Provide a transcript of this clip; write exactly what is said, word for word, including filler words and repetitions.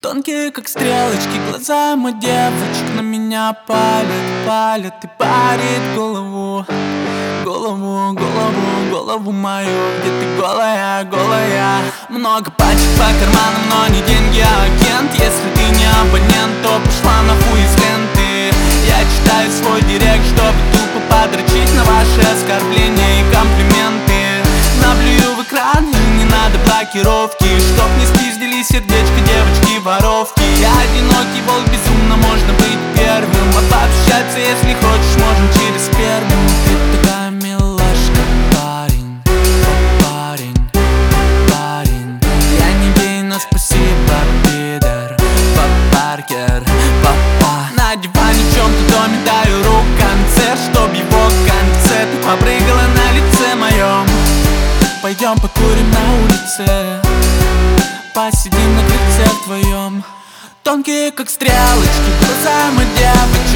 Тонкие, как стрелочки, глаза моих девочек на меня палят, палят и парит голову, голову, голову, голову мою, где ты голая, голая. Много пачек по карманам, но не деньги, а агент. Если ты не абонент, то пошла нахуй из ленты. Я читаю свой директ, чтобы тупо подрочить на ваши оскорбления и комплименты. Наблюю в экран, и не надо блокировки, чтоб не спиздили сердечко девочки-воровки. Я одинокий волк, безумно можно быть первым, а пообщаться, если хочешь, можем через сперму. Ты такая милашка, парень, о, парень, парень. Я не гей, но спасибо, пидор, по Паркер, папа. На диване в чем-то доме даю рук концерт, чтоб его концерт попрыгала на лице моем. Пойдем покурим на улице, посидим на крыльце твоем. Тонкие, как стрелочки, глаза моих девочек